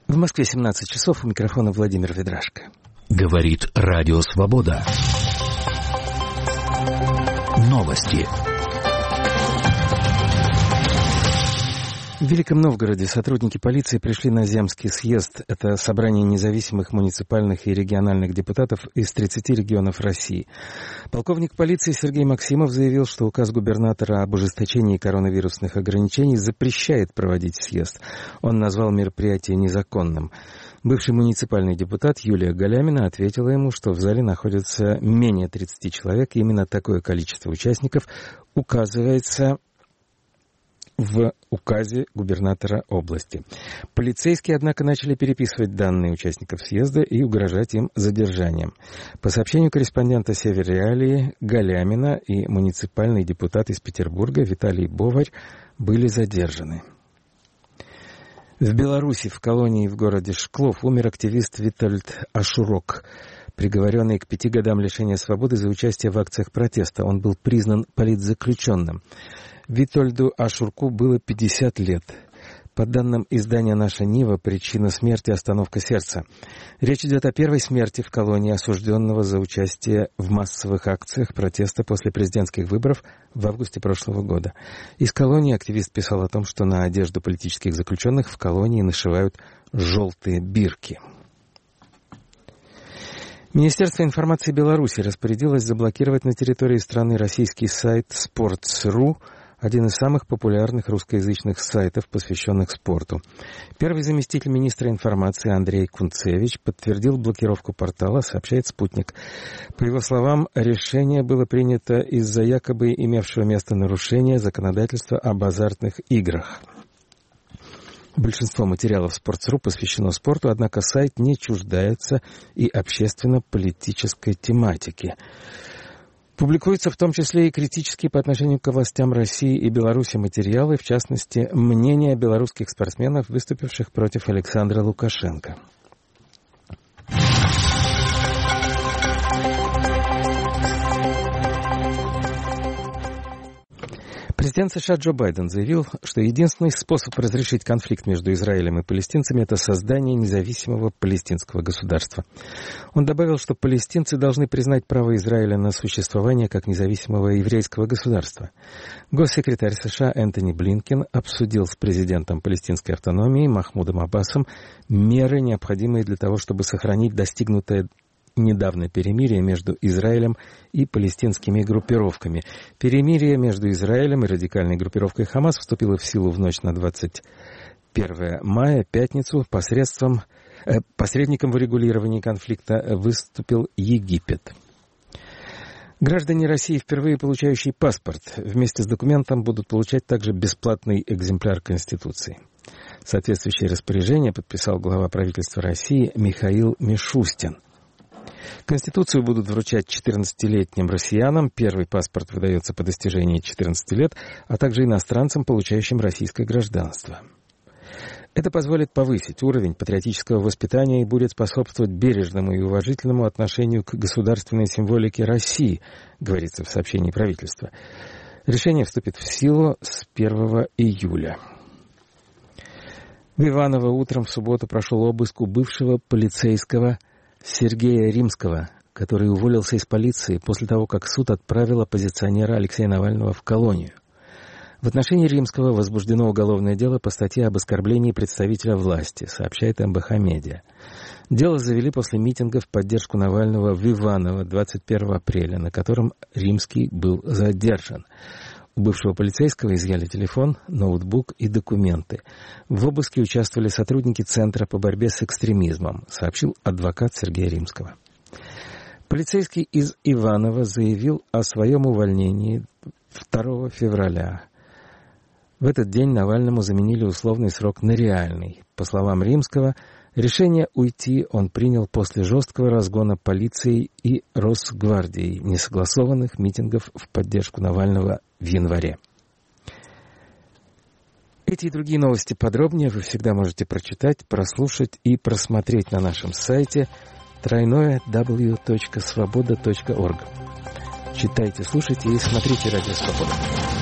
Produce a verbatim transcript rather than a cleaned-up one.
В Москве семнадцать часов, у микрофона Владимир Ведрашко. Говорит Радио Свобода. Новости. В Великом Новгороде сотрудники полиции пришли на Земский съезд. Это собрание независимых муниципальных и региональных депутатов из тридцати регионов России. Полковник полиции Сергей Максимов заявил, что указ губернатора об ужесточении коронавирусных ограничений запрещает проводить съезд. Он назвал мероприятие незаконным. Бывший муниципальный депутат Юлия Галямина ответила ему, что в зале находится менее тридцати человек, и именно такое количество участников указывается в указе губернатора области. Полицейские, однако, начали переписывать данные участников съезда и угрожать им задержанием. По сообщению корреспондента «Северреалии», Галямина и муниципальный депутат из Петербурга Виталий Боварь были задержаны. В Беларуси, в колонии в городе Шклов, умер активист Витольд Ашурок, приговоренный к пяти годам лишения свободы за участие в акциях протеста. Он был признан политзаключенным. Витольду Ашурку было пятьдесят лет. По данным издания «Наша Нива», причина смерти – остановка сердца. Речь идет о первой смерти в колонии осужденного за участие в массовых акциях протеста после президентских выборов в августе прошлого года. Из колонии активист писал о том, что на одежду политических заключенных в колонии нашивают желтые бирки. Министерство информации Беларуси распорядилось заблокировать на территории страны российский сайт спортс точка ру, один из самых популярных русскоязычных сайтов, посвященных спорту. Первый заместитель министра информации Андрей Кунцевич подтвердил блокировку портала, сообщает «Спутник». По его словам, решение было принято из-за якобы имевшего место нарушения законодательства об азартных играх. Большинство материалов спортс точка ру посвящено спорту, однако сайт не чуждается и общественно-политической тематики. Публикуются в том числе и критические по отношению к властям России и Беларуси материалы, в частности, мнения белорусских спортсменов, выступивших против Александра Лукашенко. Президент США Джо Байден заявил, что единственный способ разрешить конфликт между Израилем и палестинцами – это создание независимого палестинского государства. Он добавил, что палестинцы должны признать право Израиля на существование как независимого еврейского государства. Госсекретарь США Энтони Блинкен обсудил с президентом палестинской автономии Махмудом Аббасом меры, необходимые для того, чтобы сохранить достигнутое недавно перемирие между Израилем и палестинскими группировками. Перемирие между Израилем и радикальной группировкой Хамас вступило в силу в ночь на двадцать первое мая, пятницу. Посредством, э, посредником в урегулировании конфликта выступил Египет. Граждане России, впервые получающие паспорт, вместе с документом будут получать также бесплатный экземпляр Конституции. Соответствующее распоряжение подписал глава правительства России Михаил Мишустин. Конституцию будут вручать четырнадцатилетним россиянам, первый паспорт выдается по достижении четырнадцати лет, а также иностранцам, получающим российское гражданство. Это позволит повысить уровень патриотического воспитания и будет способствовать бережному и уважительному отношению к государственной символике России, говорится в сообщении правительства. Решение вступит в силу с первого июля. В Иваново утром в субботу прошел обыск у бывшего полицейского Сергея Римского, который уволился из полиции после того, как суд отправил оппозиционера Алексея Навального в колонию. В отношении Римского возбуждено уголовное дело по статье об оскорблении представителя власти, сообщает эм бэ ха Медиа. Дело завели после митинга в поддержку Навального в Иваново двадцать первого апреля, на котором Римский был задержан. У бывшего полицейского изъяли телефон, ноутбук и документы. В обыске участвовали сотрудники Центра по борьбе с экстремизмом, сообщил адвокат Сергея Римского. Полицейский из Иванова заявил о своем увольнении второго февраля. В этот день Навальному заменили условный срок на реальный. По словам Римского, решение уйти он принял после жесткого разгона полицией и Росгвардией несогласованных митингов в поддержку Навального в январе. Эти и другие новости подробнее вы всегда можете прочитать, прослушать и просмотреть на нашем сайте дабл ю дабл ю дабл ю точка свобода точка орг. Читайте, слушайте и смотрите Радио Свобода.